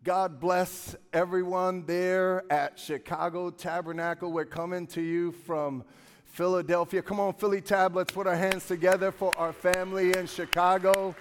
God bless everyone there at Chicago Tabernacle. We're coming to you from Philadelphia. Come on, Philly Tab, let's put our hands together for our family in Chicago.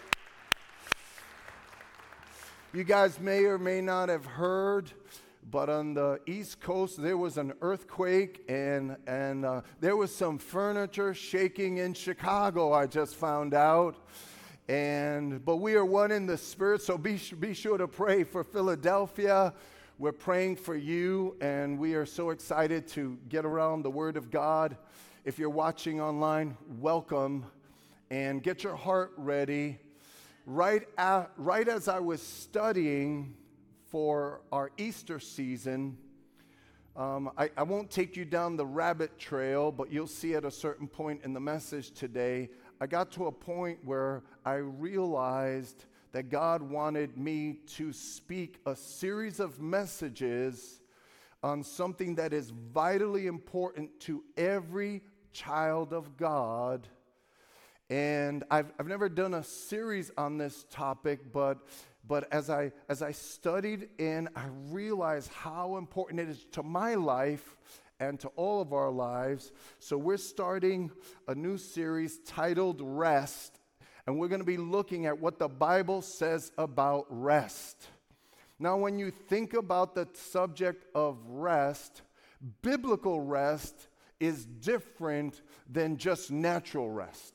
You guys may or may not have heard, but on the East Coast, there was an earthquake and there was some furniture shaking in Chicago, I just found out. But we are one in the Spirit, so be sure to pray for Philadelphia. We're praying for you, and we are so excited to get around the Word of God. If you're watching online, welcome, and get your heart ready. Right as I was studying for our Easter season, I won't take you down the rabbit trail, but you'll see at a certain point in the message today, I got to a point where I realized that God wanted me to speak a series of messages on something that is vitally important to every child of God. And I've never done a series on this topic, but as I studied and I realized how important it is to my life and to all of our lives. So we're starting a new series titled Rest, and we're going to be looking at what the Bible says about rest. Now, when you think about the subject of rest, biblical rest is different than just natural rest.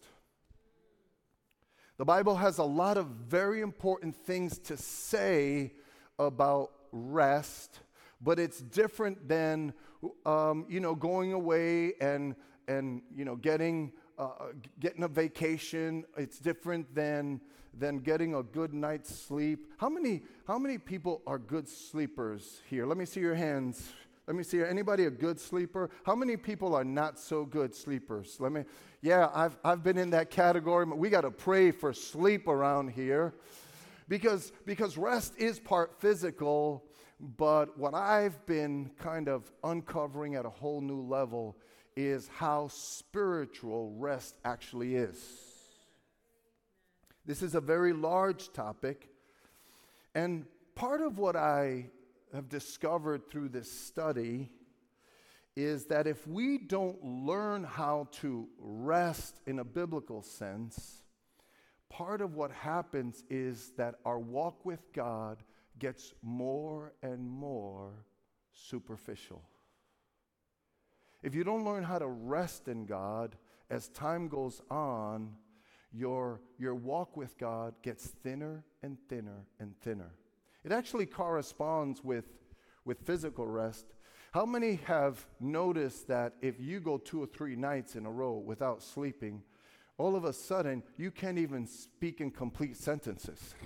The Bible has a lot of very important things to say about rest, but it's different than going away and getting a vacation. It's different than getting a good night's sleep. How many people are good sleepers here? Let me see your hands. Let me see. Anybody a good sleeper? How many people are not so good sleepers? I've been in that category. We got to pray for sleep around here, because rest is part physical. But what I've been kind of uncovering at a whole new level is how spiritual rest actually is. This is a very large topic, and part of what I have discovered through this study is that if we don't learn how to rest in a biblical sense, part of what happens is that our walk with God gets more and more superficial. If you don't learn how to rest in God, as time goes on, your walk with God gets thinner and thinner and thinner. It actually corresponds with physical rest. How many have noticed that if you go 2 or 3 nights in a row without sleeping, all of a sudden you can't even speak in complete sentences?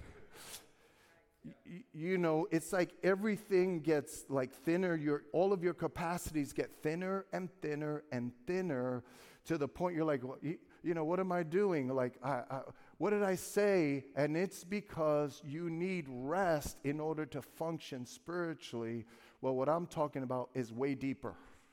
It's like everything gets like thinner. All of your capacities get thinner and thinner and thinner to the point you're like, what am I doing? Like, what did I say? And it's because you need rest in order to function spiritually. Well, what I'm talking about is way deeper.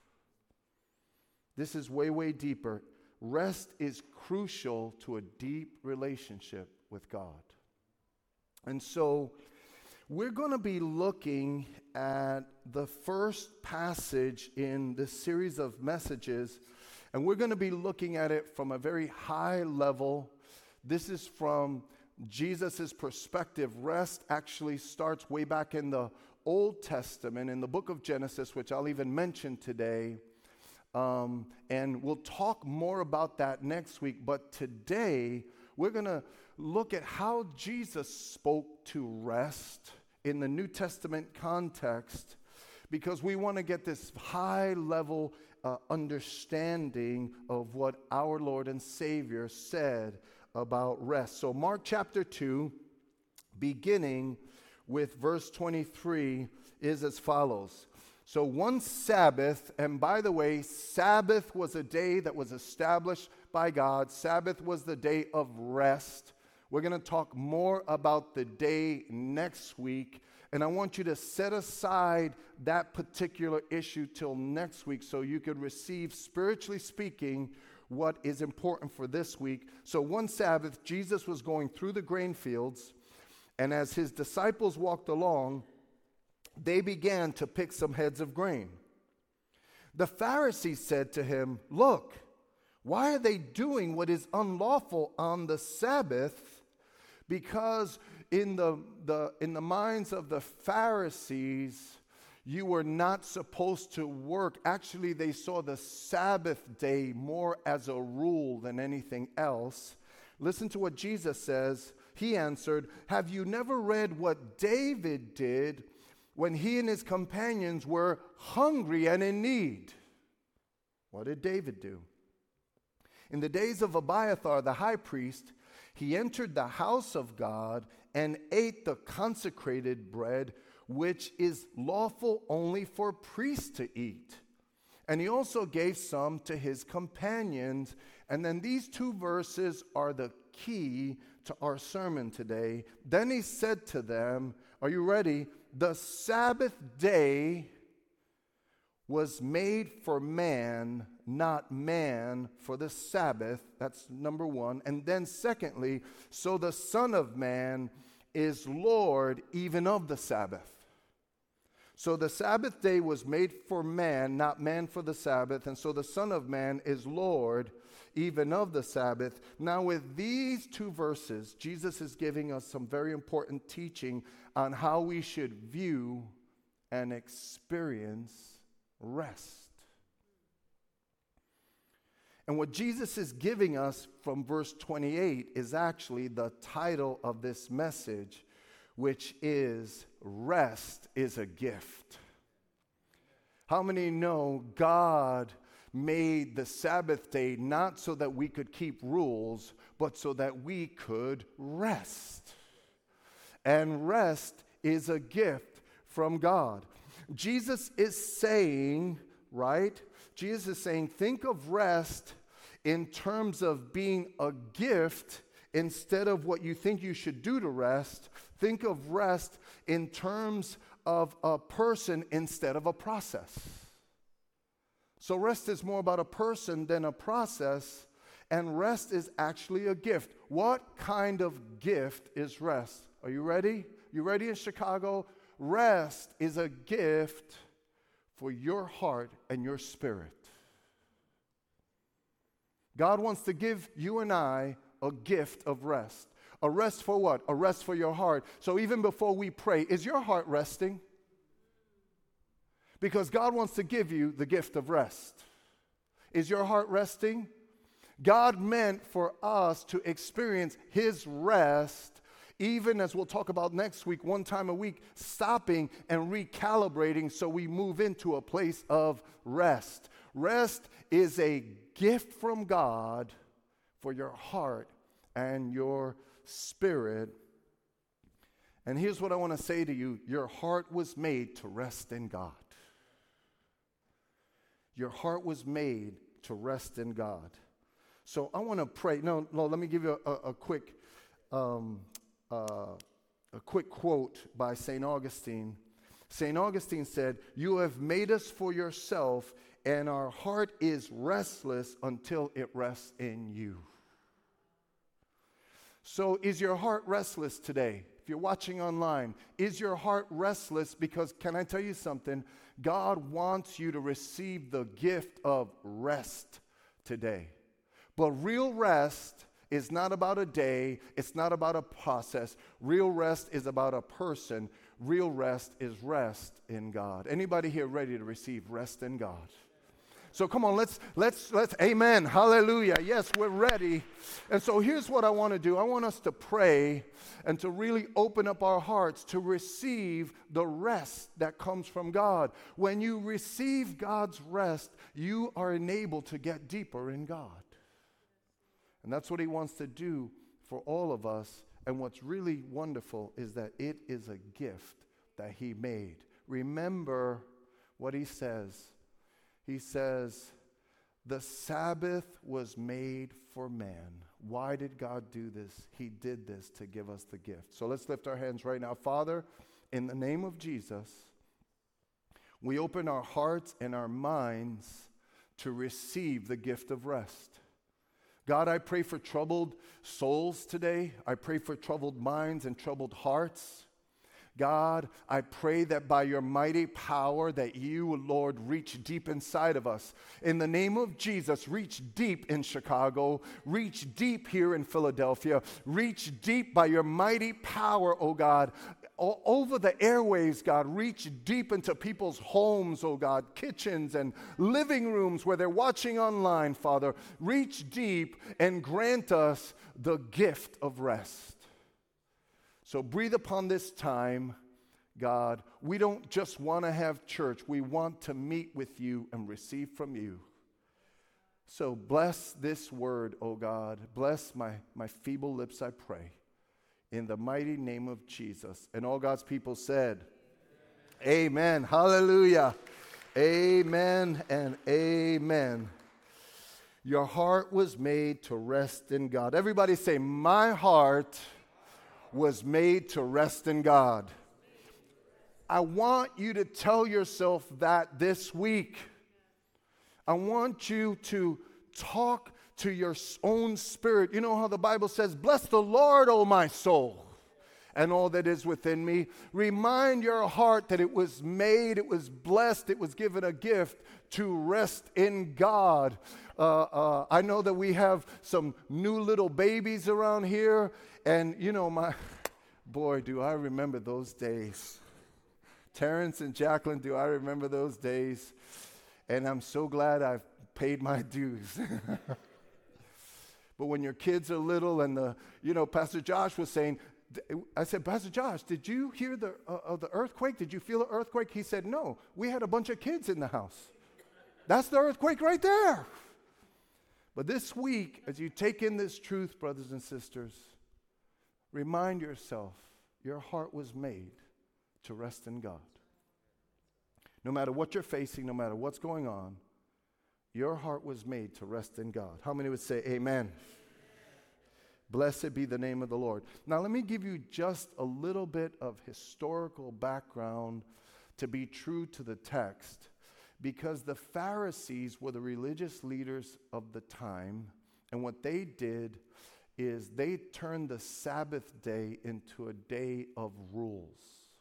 This is way, way deeper. Rest is crucial to a deep relationship with God. And so we're going to be looking at the first passage in this series of messages, and we're going to be looking at it from a very high level. This is from Jesus' perspective. Rest actually starts way back in the Old Testament, in the book of Genesis, which I'll even mention today. And we'll talk more about that next week. But today, we're going to look at how Jesus spoke to rest in the New Testament context, because we want to get this high-level understanding of what our Lord and Savior said about rest. So Mark chapter 2, beginning with verse 23, is as follows. So one Sabbath, and by the way, Sabbath was a day that was established by God. Sabbath was the day of rest. We're going to talk more about the day next week, and I want you to set aside that particular issue till next week so you could receive, spiritually speaking, what is important for this week. So one Sabbath, Jesus was going through the grain fields, and as his disciples walked along, they began to pick some heads of grain. The Pharisees said to him, "Look, why are they doing what is unlawful on the Sabbath?" Because in the minds of the Pharisees, you were not supposed to work. Actually, they saw the Sabbath day more as a rule than anything else. Listen to what Jesus says. He answered, "Have you never read what David did when he and his companions were hungry and in need?" What did David do? "In the days of Abiathar the high priest, he entered the house of God and ate the consecrated bread, which is lawful only for priests to eat. And he also gave some to his companions." And then these two verses are the key to our sermon today. "Then he said to them," are you ready? "The Sabbath day was made for man, not man for the Sabbath." That's number one. And then secondly, "So the Son of Man is Lord even of the Sabbath." So the Sabbath day was made for man, not man for the Sabbath. And so the Son of Man is Lord even of the Sabbath. Now with these two verses, Jesus is giving us some very important teaching on how we should view and experience rest. And what Jesus is giving us from verse 28 is actually the title of this message, which is "Rest is a Gift." How many know God made the Sabbath day not so that we could keep rules, but so that we could rest? And rest is a gift from God. Jesus is saying, right? Jesus is saying, think of rest in terms of being a gift instead of what you think you should do to rest. Think of rest in terms of a person instead of a process. So rest is more about a person than a process, and rest is actually a gift. What kind of gift is rest? Are you ready? You ready in Chicago? Rest is a gift for your heart and your spirit. God wants to give you and I a gift of rest. A rest for what? A rest for your heart. So even before we pray, is your heart resting? Because God wants to give you the gift of rest. Is your heart resting? God meant for us to experience His rest, even as we'll talk about next week, one time a week, stopping and recalibrating so we move into a place of rest. Rest is a gift from God for your heart and your spirit. And here's what I want to say to you. Your heart was made to rest in God. Your heart was made to rest in God. So I want to pray. No, let me give you a quick quote by St. Augustine. St. Augustine said, "You have made us for yourself, and our heart is restless until it rests in you." So is your heart restless today? If you're watching online, is your heart restless? Because can I tell you something? God wants you to receive the gift of rest today. But real rest is not about a day. It's not about a process. Real rest is about a person. Real rest is rest in God. Anybody here ready to receive rest in God? So come on, let's, amen, hallelujah. Yes, we're ready. And so here's what I want to do. I want us to pray and to really open up our hearts to receive the rest that comes from God. When you receive God's rest, you are enabled to get deeper in God. And that's what He wants to do for all of us. And what's really wonderful is that it is a gift that He made. Remember what He says. He says, the Sabbath was made for man. Why did God do this? He did this to give us the gift. So let's lift our hands right now. Father, in the name of Jesus, we open our hearts and our minds to receive the gift of rest. God, I pray for troubled souls today. I pray for troubled minds and troubled hearts. God, I pray that by your mighty power that you, Lord, reach deep inside of us. In the name of Jesus, reach deep in Chicago, reach deep here in Philadelphia, reach deep by your mighty power, oh God, over the airways, God, reach deep into people's homes, oh God, kitchens and living rooms where they're watching online, Father. Reach deep and grant us the gift of rest. So breathe upon this time, God. We don't just want to have church. We want to meet with you and receive from you. So bless this word, oh God. Bless my feeble lips, I pray. In the mighty name of Jesus. And all God's people said, amen. Hallelujah. Amen and amen. Your heart was made to rest in God. Everybody say, my heart was made to rest in God. I want you to tell yourself that this week. I want you to talk to your own spirit. You know how the Bible says, bless the Lord, O my soul, and all that is within me. Remind your heart that it was made, it was blessed, it was given a gift to rest in God. I know that we have some new little babies around here, and you know, boy, do I remember those days. Terrence and Jacqueline, do I remember those days? And I'm so glad I've paid my dues. But when your kids are little and Pastor Josh was saying, I said, Pastor Josh, did you hear the earthquake? Did you feel the earthquake? He said, no, we had a bunch of kids in the house. That's the earthquake right there. But this week, as you take in this truth, brothers and sisters, remind yourself, your heart was made to rest in God. No matter what you're facing, no matter what's going on, your heart was made to rest in God. How many would say amen? Blessed be the name of the Lord. Now let me give you just a little bit of historical background to be true to the text, because the Pharisees were the religious leaders of the time, and what they did is they turned the Sabbath day into a day of rules.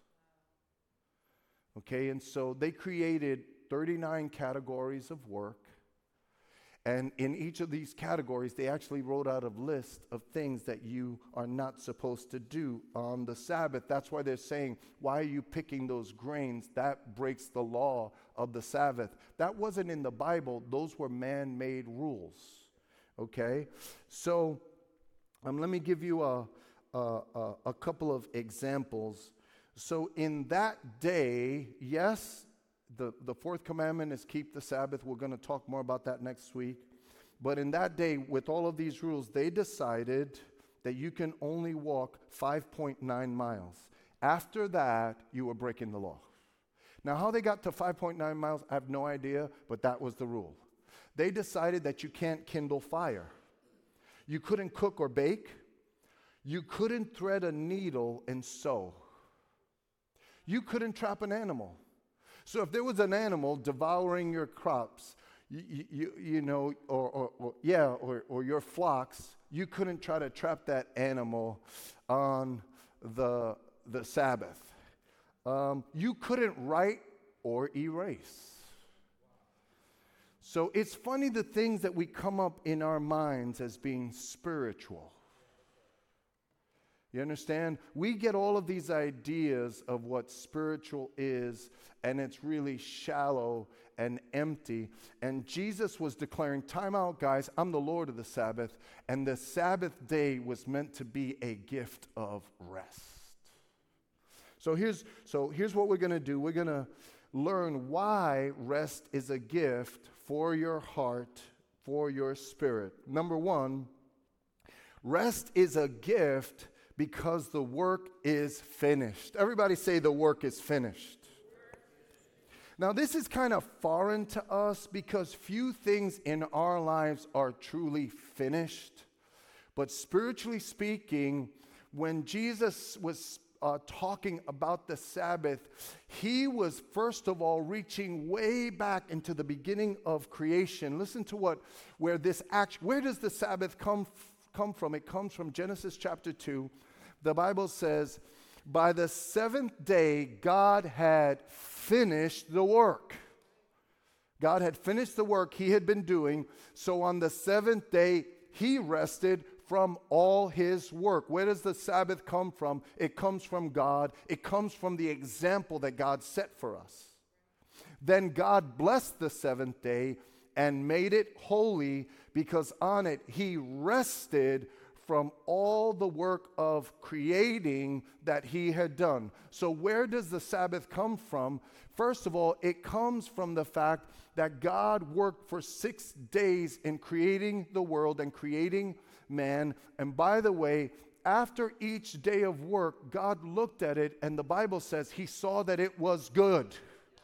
Okay, and so they created 39 categories of work. And in each of these categories, they actually wrote out a list of things that you are not supposed to do on the Sabbath. That's why they're saying, why are you picking those grains? That breaks the law of the Sabbath. That wasn't in the Bible. Those were man-made rules. Okay? So let me give you a couple of examples. So in that day, yes, the fourth commandment is keep the Sabbath. We're going to talk more about that next week. But in that day, with all of these rules, they decided that you can only walk 5.9 miles. After that, you were breaking the law. Now, how they got to 5.9 miles, I have no idea, but that was the rule. They decided that you can't kindle fire. You couldn't cook or bake. You couldn't thread a needle and sew. You couldn't trap an animal. So if there was an animal devouring your crops, or your flocks, you couldn't try to trap that animal on the Sabbath. You couldn't write or erase. So it's funny the things that we come up in our minds as being spiritual. You understand? We get all of these ideas of what spiritual is, and it's really shallow and empty. And Jesus was declaring, time out, guys, I'm the Lord of the Sabbath. And the Sabbath day was meant to be a gift of rest. So here's what we're going to do. We're going to learn why rest is a gift for your heart, for your spirit. Number one, rest is a gift because the work is finished. Everybody say the work is finished. Now, this is kind of foreign to us because few things in our lives are truly finished. But spiritually speaking, when Jesus was talking about the Sabbath, he was first of all reaching way back into the beginning of creation. Listen to where does the Sabbath come from? It comes from Genesis chapter 2. The Bible says, By the seventh day, God had finished the work. God had finished the work he had been doing. So on the seventh day, he rested from all his work. Where does the Sabbath come from? It comes from God. It comes from the example that God set for us. Then God blessed the seventh day and made it holy, because on it he rested from all the work of creating that he had done. So where does the Sabbath come from? First of all, it comes from the fact that God worked for 6 days in creating the world and creating man. And by the way, after each day of work, God looked at it, and the Bible says he saw that it was good.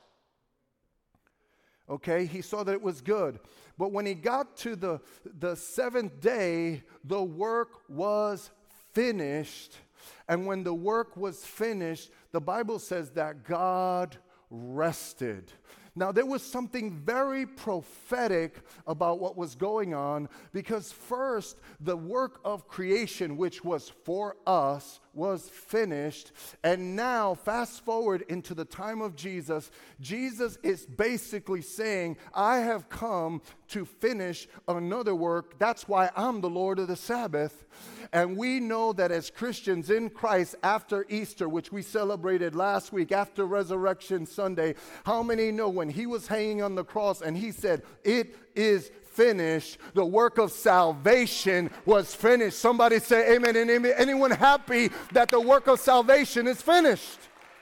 Okay, he saw that it was good. But when he got to the seventh day, the work was finished. And when the work was finished, the Bible says that God rested. Now, there was something very prophetic about what was going on, because first, the work of creation, which was for us, was finished. And now, fast forward into the time of Jesus, Jesus is basically saying, I have come to finish another work. That's why I'm the Lord of the Sabbath. And we know that as Christians in Christ, after Easter, which we celebrated last week, after Resurrection Sunday, how many know when he was hanging on the cross and he said, it is finished, the work of salvation was finished? Somebody say amen and amen. Anyone happy that the work of salvation is finished?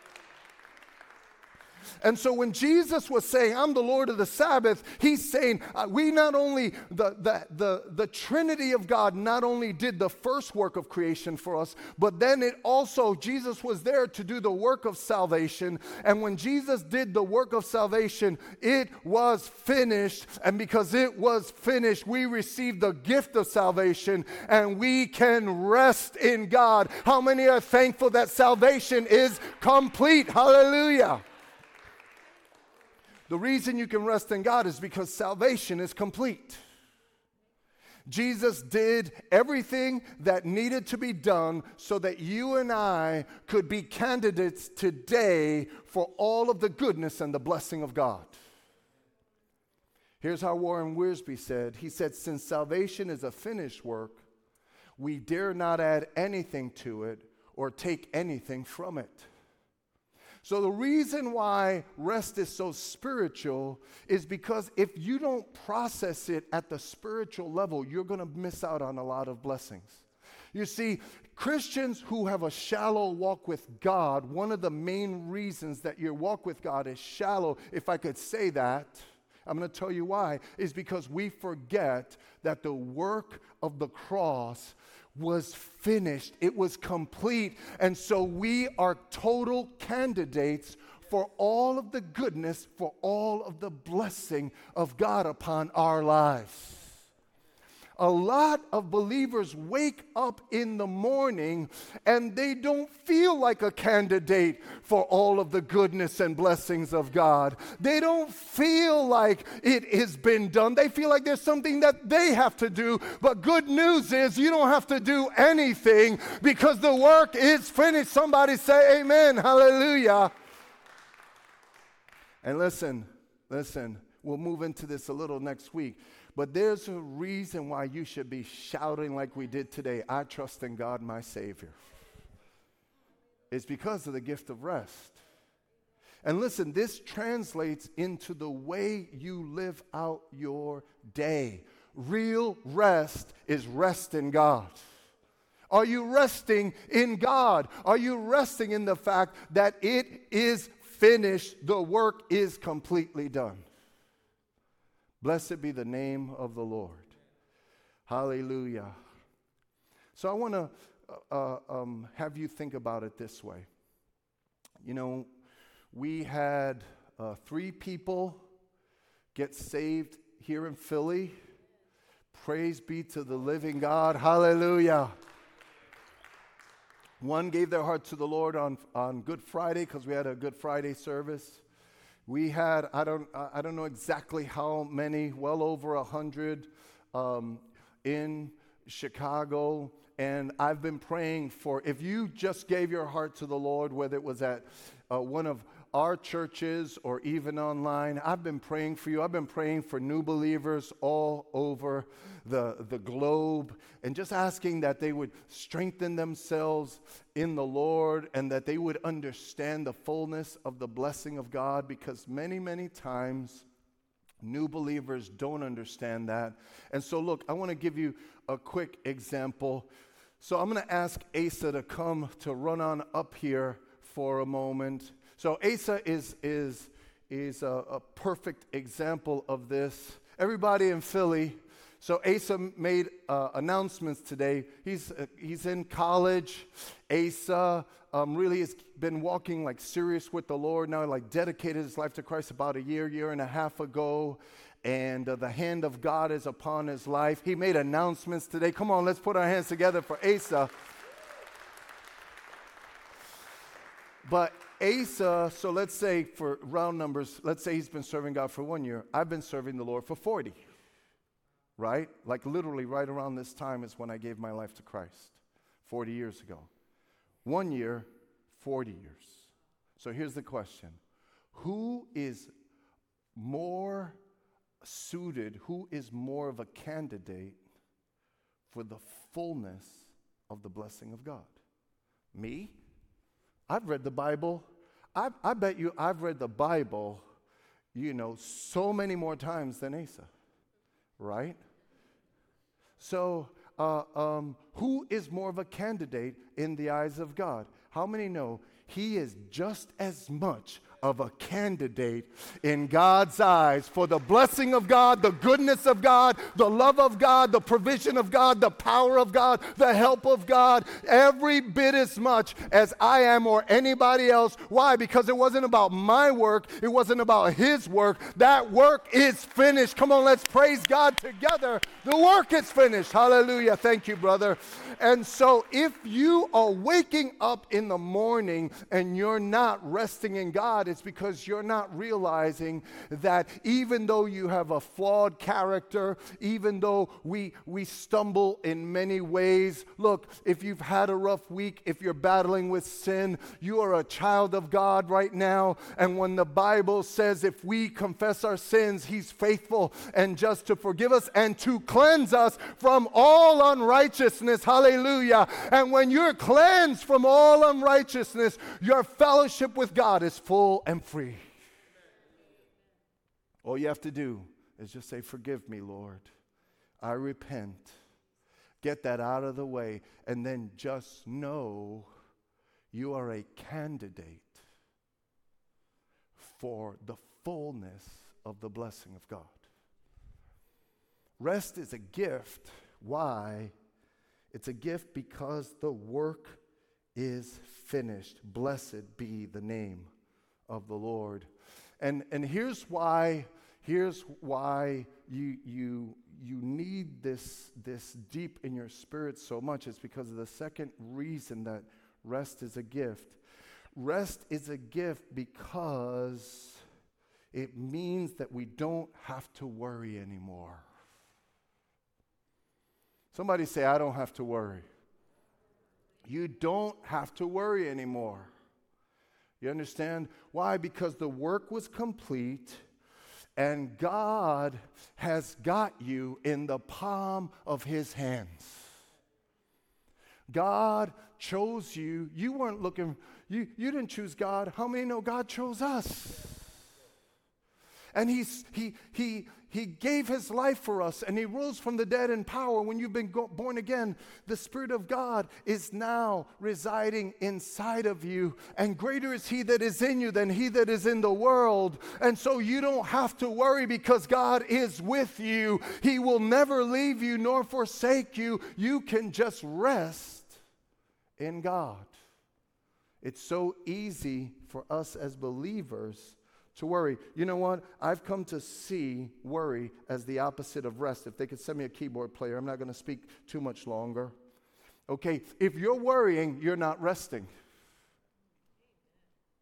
And so when Jesus was saying, I'm the Lord of the Sabbath, he's saying, we not only, the Trinity of God not only did the first work of creation for us, but then it also, Jesus was there to do the work of salvation. And when Jesus did the work of salvation, it was finished. And because it was finished, we received the gift of salvation, and we can rest in God. How many are thankful that salvation is complete? Hallelujah. The reason you can rest in God is because salvation is complete. Jesus did everything that needed to be done so that you and I could be candidates today for all of the goodness and the blessing of God. Here's how Warren Wiersbe said. He said, since salvation is a finished work, we dare not add anything to it or take anything from it. So the reason why rest is so spiritual is because if you don't process it at the spiritual level, you're going to miss out on a lot of blessings. You see, Christians who have a shallow walk with God, one of the main reasons that your walk with God is shallow, if I could say that, I'm going to tell you why, is because we forget that the work of the cross was finished. It was complete. And so we are total candidates for all of the goodness, for all of the blessing of God upon our lives. A lot of believers wake up in the morning and they don't feel like a candidate for all of the goodness and blessings of God. They don't feel like it has been done. They feel like there's something that they have to do. But good news is you don't have to do anything because the work is finished. Somebody say amen. Hallelujah. And listen, we'll move into this a little next week. But there's a reason why you should be shouting like we did today. I trust in God, my Savior. It's because of the gift of rest. And listen, this translates into the way you live out your day. Real rest is rest in God. Are you resting in God? Are you resting in the fact that it is finished? The work is completely done. Blessed be the name of the Lord. Hallelujah. So I want to have you think about it this way. You know, we had 3 people get saved here in Philly. Praise be to the living God. Hallelujah. One gave their heart to the Lord on Good Friday because we had a Good Friday service. We had, I don't know exactly how many, well over 100 in Chicago. and I've been praying for, if you just gave your heart to the Lord, whether it was at one of our churches or even online, I've been praying for you. I've been praying for new believers all over the globe, and just asking that they would strengthen themselves in the Lord and that they would understand the fullness of the blessing of God, because many, many times new believers don't understand that. And so look, I want to give you a quick example. So I'm going to ask Asa to come to run on up here for a moment. So Asa is a perfect example of this. Everybody in Philly. So Asa made announcements today. He's in college. Asa really has been walking like serious with the Lord now, like dedicated his life to Christ about a year and a half ago. And the hand of God is upon his life. He made announcements today. Come on, let's put our hands together for Asa. But Asa, so let's say for round numbers, let's say he's been serving God for 1 year. I've been serving the Lord for 40. Right? Like literally right around this time is when I gave my life to Christ, 40 years ago. 1 year, 40 years. So here's the question. Who is more suited, who is more of a candidate for the fullness of the blessing of God? Me? I've read the Bible. I bet you I've read the Bible, so many more times than Asa. Right? So, who is more of a candidate in the eyes of God? How many know he is just as much of a candidate in God's eyes for the blessing of God, the goodness of God, the love of God, the provision of God, the power of God, the help of God, every bit as much as I am or anybody else. Why? Because it wasn't about my work. It wasn't about his work. That work is finished. Come on, let's praise God together. The work is finished. Hallelujah. Thank you, brother. And so if you are waking up in the morning and you're not resting in God, it's because you're not realizing that even though you have a flawed character, even though we stumble in many ways, look, if you've had a rough week, if you're battling with sin, you are a child of God right now. And when the Bible says if we confess our sins, he's faithful and just to forgive us and to cleanse us from all unrighteousness. Hallelujah. And when you're cleansed from all unrighteousness, your fellowship with God is full and free. All you have to do is just say, forgive me, Lord. I repent. Get that out of the way. And then just know you are a candidate for the fullness of the blessing of God. Rest is a gift. Why? It's a gift because the work is finished. Blessed be the name of the Lord. And here's why you need this deep in your spirit so much. It's because of the second reason that rest is a gift. Rest is a gift because it means that we don't have to worry anymore. Somebody say, I don't have to worry. You don't have to worry anymore. You understand? Why? Because the work was complete and God has got you in the palm of his hands. God chose you. You weren't looking, you didn't choose God. How many know God chose us? And he gave his life for us, and he rose from the dead in power. When you've been born again, the Spirit of God is now residing inside of you. And greater is he that is in you than he that is in the world. And so you don't have to worry because God is with you. He will never leave you nor forsake you. You can just rest in God. It's so easy for us as believers to worry. You know what? I've come to see worry as the opposite of rest. If they could send me a keyboard player, I'm not going to speak too much longer. Okay, if you're worrying, you're not resting.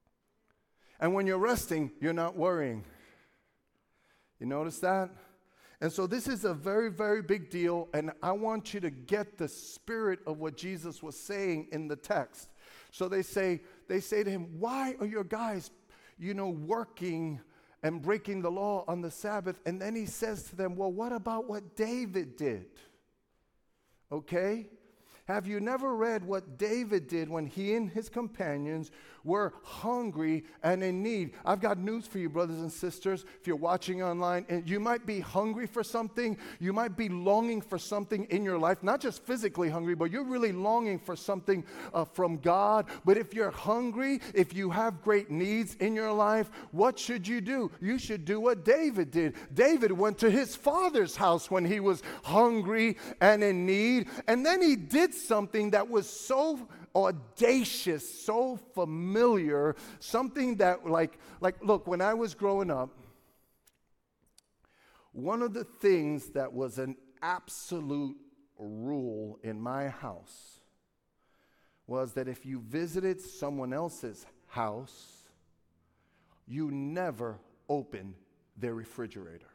And when you're resting, you're not worrying. You notice that? And so this is a very, very big deal, and I want you to get the spirit of what Jesus was saying in the text. So they say to him, why are your guys, working and breaking the law on the Sabbath? And then he says to them, well, what about what David did? Okay? Have you never read what David did when he and his companions were hungry and in need? I've got news for you, brothers and sisters. If you're watching online, and you might be hungry for something, you might be longing for something in your life, not just physically hungry, but you're really longing for something from God. But if you're hungry, if you have great needs in your life, what should you do? You should do what David did. David went to his father's house when he was hungry and in need, and then he did something that was so audacious, so familiar, something that look, when I was growing up, one of the things that was an absolute rule in my house was that if you visited someone else's house, you never opened their refrigerator.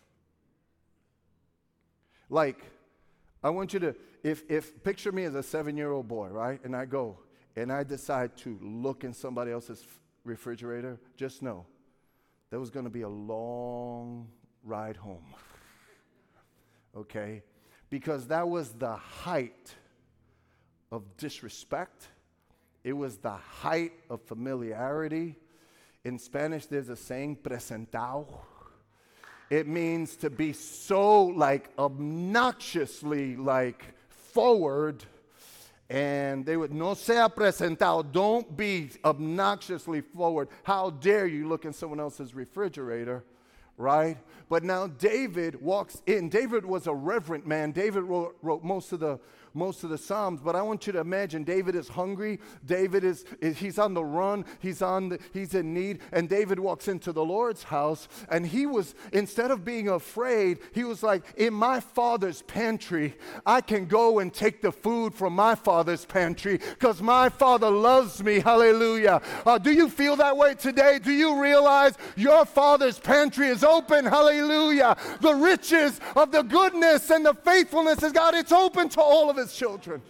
Like, I want you to, if picture me as a 7-year-old boy, right? And I go and I decide to look in somebody else's refrigerator, just know there was going to be a long ride home. Okay? Because that was the height of disrespect. It was the height of familiarity. In Spanish, there's a saying, presentado. It means to be so obnoxiously forward, and they would, no sea presentado, don't be obnoxiously forward. How dare you look in someone else's refrigerator, right? But now David walks in. David was a reverent man. David wrote most of the Psalms, but I want you to imagine David is hungry. He's on the run. He's in need, and David walks into the Lord's house, and instead of being afraid, he was like, in my father's pantry, I can go and take the food from my father's pantry because my father loves me. Hallelujah. Do you feel that way today? Do you realize your father's pantry is open? Hallelujah. The riches of the goodness and the faithfulness of God, it's open to all of his children.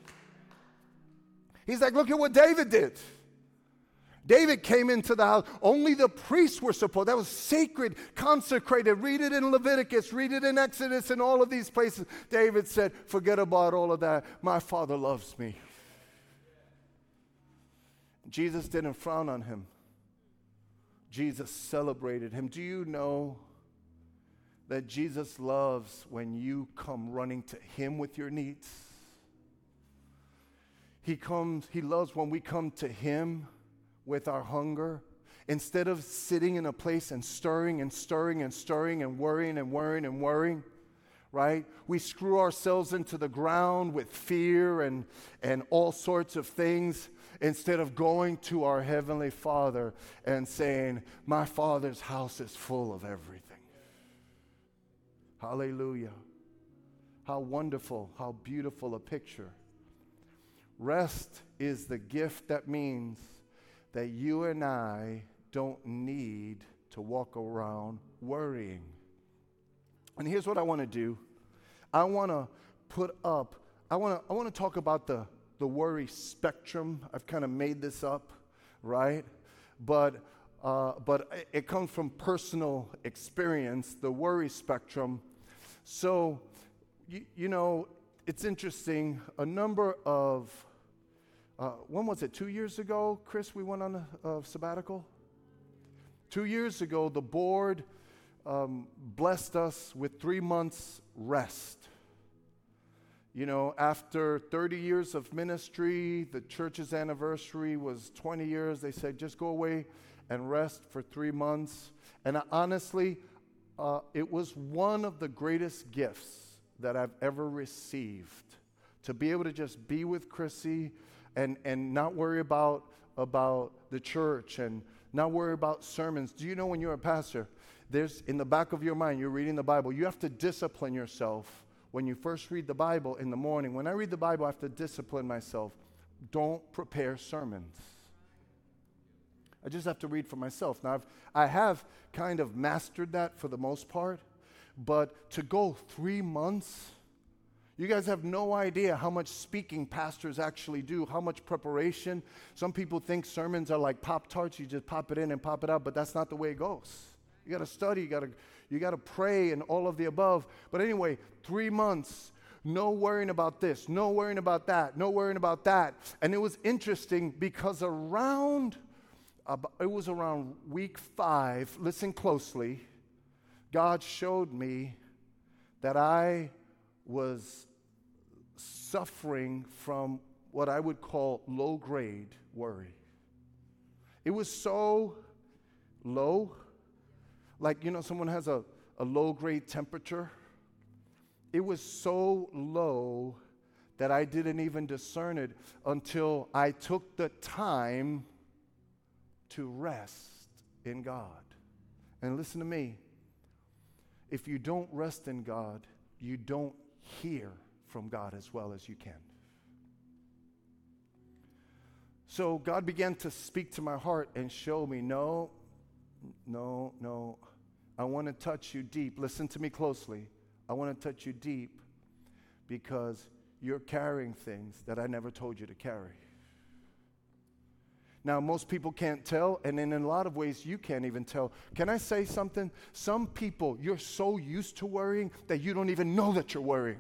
He's like, look at what David did. David came into the house. Only the priests were supposed. That was sacred, consecrated. Read it in Leviticus. Read it in Exodus and all of these places. David said, forget about all of that. My father loves me. Jesus didn't frown on him. Jesus celebrated him. Do you know that Jesus loves when you come running to him with your needs? He loves when we come to him with our hunger. Instead of sitting in a place and stirring and stirring and stirring and worrying and worrying and worrying, right? We screw ourselves into the ground with fear and all sorts of things, instead of going to our Heavenly Father and saying, my Father's house is full of everything. Hallelujah. How wonderful, how beautiful a picture. Rest is the gift that means that you and I don't need to walk around worrying. And here's what I want to do. I want to talk about the worry spectrum. I've kind of made this up, right? But it comes from personal experience, the worry spectrum. So, it's interesting. A number of, when was it, 2 years ago, Chris, we went on a sabbatical? 2 years ago, the board blessed us with 3 months rest. After 30 years of ministry, the church's anniversary was 20 years. They said, just go away and rest for 3 months. And honestly, it was one of the greatest gifts that I've ever received, to be able to just be with Chrissy and not worry about the church and not worry about sermons. Do you know when you're a pastor, there's in the back of your mind, you're reading the Bible, you have to discipline yourself. When you first read the Bible in the morning, when I read the Bible, I have to discipline myself. Don't prepare sermons. I just have to read for myself. Now, I have kind of mastered that for the most part, But to go 3 months, you guys have no idea how much speaking pastors actually do, how much preparation. Some people think sermons are like Pop-Tarts. You just pop it in and pop it out, but that's not the way it goes. You got to study, you got to pray and all of the above. But anyway, 3 months, no worrying about this, no worrying about that, no worrying about that. And it was interesting because it was around week 5, listen closely, God showed me that I was suffering from what I would call low-grade worry. It was so low, like, someone has a low-grade temperature. It was so low that I didn't even discern it until I took the time to rest in God. And listen to me. If you don't rest in God, you don't hear from God as well as you can. So God began to speak to my heart and show me, no, I want to touch you deep. Listen to me closely. I want to touch you deep because you're carrying things that I never told you to carry. Now, most people can't tell, and in a lot of ways, you can't even tell. Can I say something? Some people, you're so used to worrying that you don't even know that you're worrying.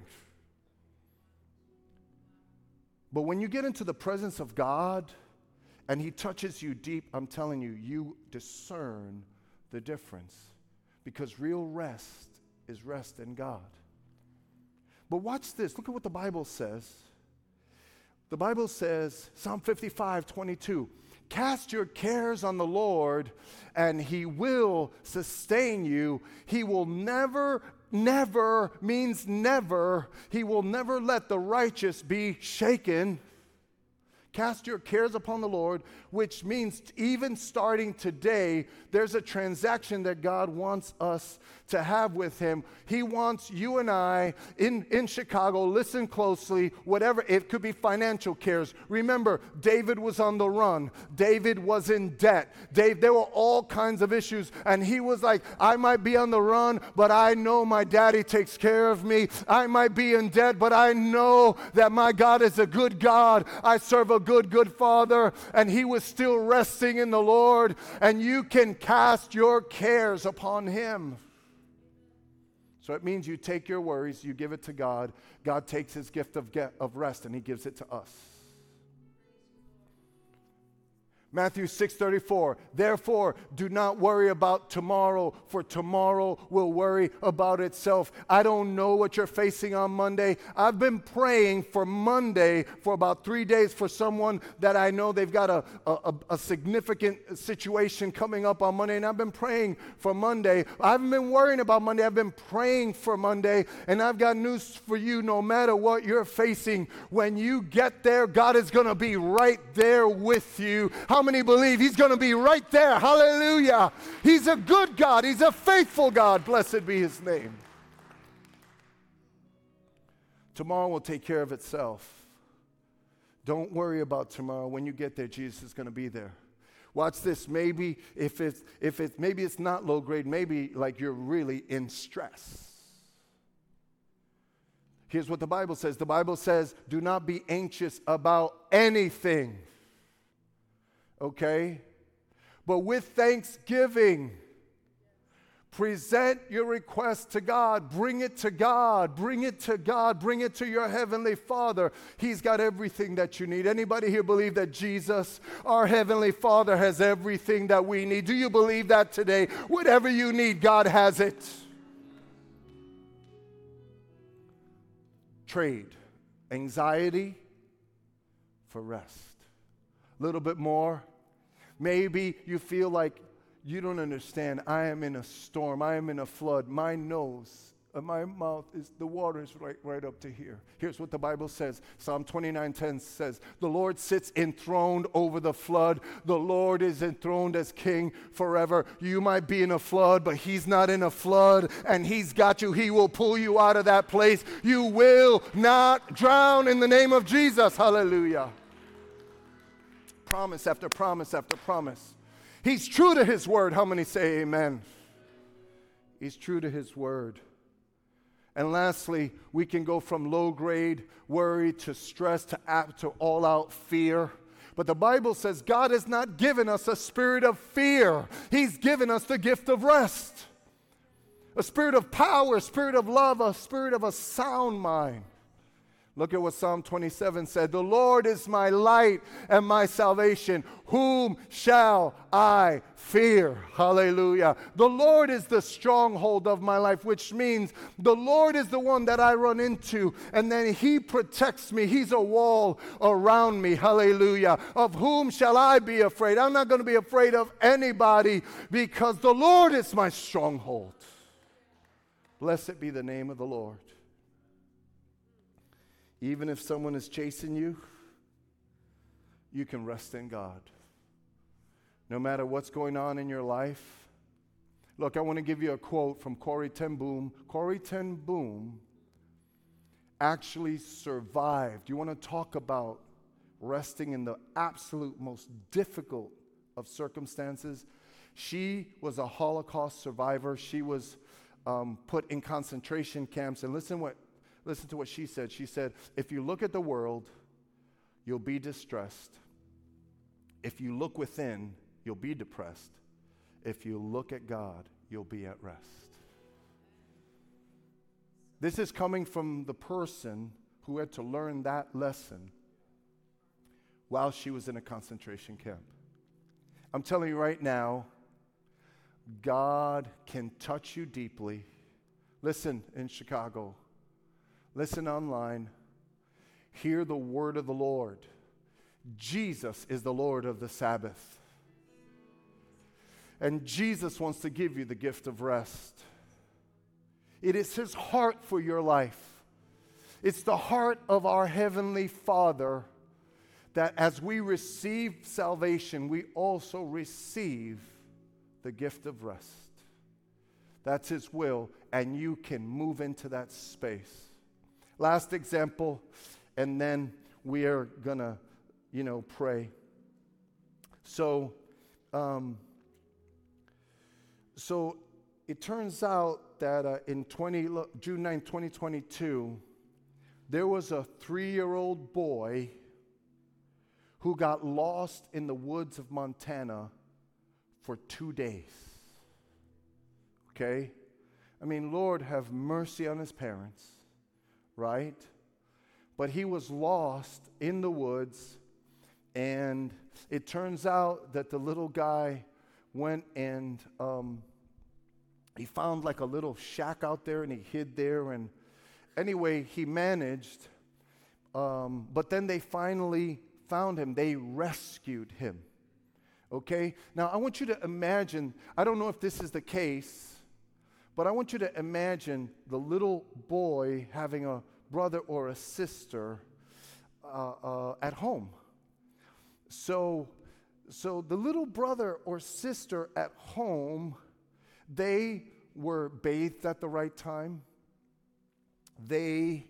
But when you get into the presence of God and He touches you deep, I'm telling you, you discern the difference. Because real rest is rest in God. But watch this. Look at what the Bible says. The Bible says, Psalm 55:22, cast your cares on the Lord, and He will sustain you. He will never means never. He will never let the righteous be shaken. Cast your cares upon the Lord, which means even starting today, there's a transaction that God wants us to have with Him. He wants you and I in Chicago, listen closely, whatever, it could be financial cares. Remember, David was on the run. David was in debt. There were all kinds of issues, and he was like, I might be on the run, but I know my daddy takes care of me. I might be in debt, but I know that my God is a good God. I serve a good Father, and he was still resting in the Lord, and you can cast your cares upon Him. So it means you take your worries, you give it to God. God takes His gift of rest, and He gives it to us. Matthew 6:34, therefore, do not worry about tomorrow, for tomorrow will worry about itself. I don't know what you're facing on Monday. I've been praying for Monday for about 3 days for someone that I know they've got a significant situation coming up on Monday, and I've been praying for Monday. I haven't been worrying about Monday. I've been praying for Monday, and I've got news for you. No matter what you're facing, when you get there, God is going to be right there with you. How many believe He's going to be right there? Hallelujah. He's a good God. He's a faithful God. Blessed be His name. Tomorrow will take care of itself. Don't worry about tomorrow. When you get there, Jesus is going to be there. Watch this. Maybe maybe it's not low grade. Maybe like you're really in stress. Here's what the Bible says. The Bible says, do not be anxious about anything. Okay? But with thanksgiving, present your request to God. Bring it to God. Bring it to God. Bring it to your Heavenly Father. He's got everything that you need. Anybody here believe that Jesus, our Heavenly Father, has everything that we need? Do you believe that today? Whatever you need, God has it. Trade anxiety for rest. A little bit more. Maybe you feel like you don't understand. I am in a storm. I am in a flood. My nose, my mouth the water is right up to here. Here's what the Bible says. Psalm 29:10 says, the Lord sits enthroned over the flood. The Lord is enthroned as King forever. You might be in a flood, but He's not in a flood, and He's got you. He will pull you out of that place. You will not drown in the name of Jesus. Hallelujah. Promise after promise after promise. He's true to His word. How many say amen? He's true to His word. And lastly, we can go from low-grade worry to stress to all-out fear. But the Bible says God has not given us a spirit of fear. He's given us the gift of rest. A spirit of power, a spirit of love, a spirit of a sound mind. Look at what Psalm 27 said. The Lord is my light and my salvation. Whom shall I fear? Hallelujah. The Lord is the stronghold of my life, which means the Lord is the one that I run into, and then He protects me. He's a wall around me. Hallelujah. Of whom shall I be afraid? I'm not going to be afraid of anybody because the Lord is my stronghold. Blessed be the name of the Lord. Even if someone is chasing you, you can rest in God. No matter what's going on in your life. Look, I want to give you a quote from Corrie ten Boom. Corrie ten Boom actually survived. You want to talk about resting in the absolute most difficult of circumstances? She was a Holocaust survivor. She was put in concentration camps. And listen to what she said. She said, if you look at the world, you'll be distressed. If you look within, you'll be depressed. If you look at God, you'll be at rest. This is coming from the person who had to learn that lesson while she was in a concentration camp. I'm telling you right now, God can touch you deeply. Listen in Chicago. Listen online. Hear the word of the Lord. Jesus is the Lord of the Sabbath. And Jesus wants to give you the gift of rest. It is His heart for your life. It's the heart of our Heavenly Father that as we receive salvation, we also receive the gift of rest. That's His will, and you can move into that space. Last example, and then we are going to, pray. So it turns out that in June 9, 2022, there was a 3-year-old boy who got lost in the woods of Montana for 2 days. Okay? I mean, Lord, have mercy on his parents. Right? But he was lost in the woods, and it turns out that the little guy went and he found like a little shack out there, and he hid there, and anyway, he managed, but then they finally found him. They rescued him. Okay? Now, I want you to imagine, I don't know if this is the case, but I want you to imagine the little boy having a brother or a sister at home. So the little brother or sister at home, they were bathed at the right time. They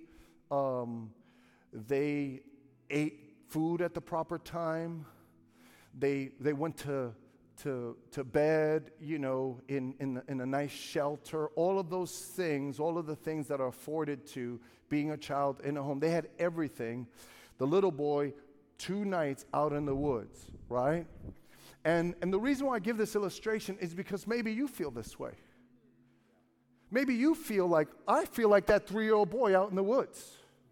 ate food at the proper time. They went to bed, in a nice shelter. All of those things, all of the things that are afforded to being a child in a home. They had everything. The little boy, 2 nights out in the woods, right? And the reason why I give this illustration is because maybe you feel this way. Maybe you feel like, I feel like that 3-year-old boy out in the woods.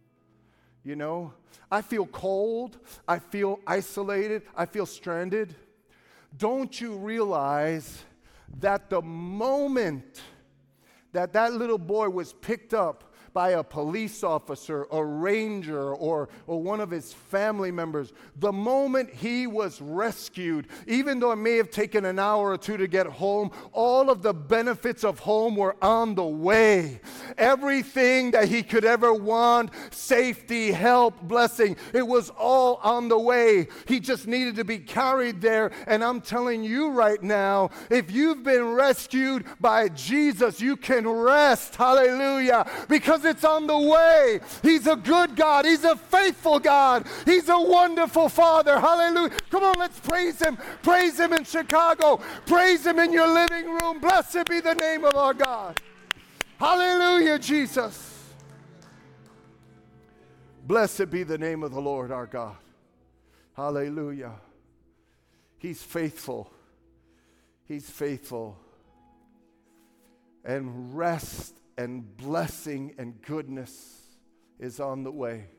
I feel cold. I feel isolated. I feel stranded. Don't you realize that the moment that little boy was picked up by a police officer, a ranger, or one of his family members, the moment he was rescued, even though it may have taken an hour or 2 to get home, all of the benefits of home were on the way. Everything that he could ever want, safety, help, blessing, it was all on the way. He just needed to be carried there. And I'm telling you right now, if you've been rescued by Jesus, you can rest. Hallelujah. Because it's on the way. He's a good God. He's a faithful God. He's a wonderful Father. Hallelujah. Come on, let's praise Him. Praise Him in Chicago. Praise Him in your living room. Blessed be the name of our God. Hallelujah, Jesus. Blessed be the name of the Lord our God. Hallelujah. He's faithful. He's faithful. And rest and blessing and goodness is on the way.